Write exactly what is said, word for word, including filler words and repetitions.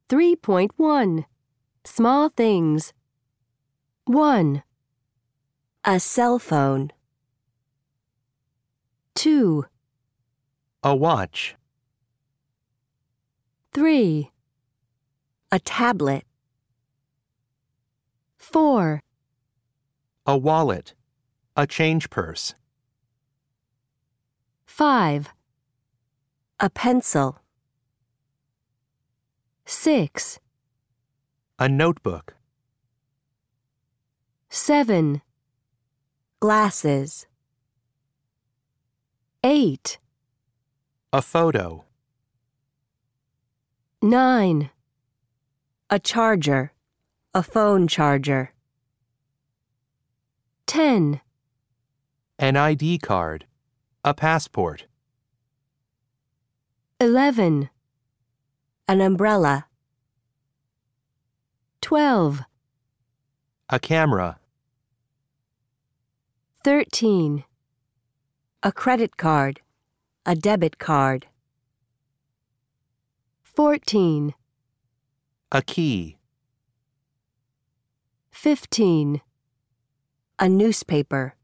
three point one. Small things. one. A cell phone. two. A watch. three. A tablet. four. A wallet. A change purse. five. A pencil. six. A notebook. seven. Glasses. eight. A photo. nine. A charger. A phone charger. ten. An I D card. A passport. eleven. An umbrella. twelve. A camera. thirteen. A credit card. A debit card. fourteen. A key. fifteen. A newspaper.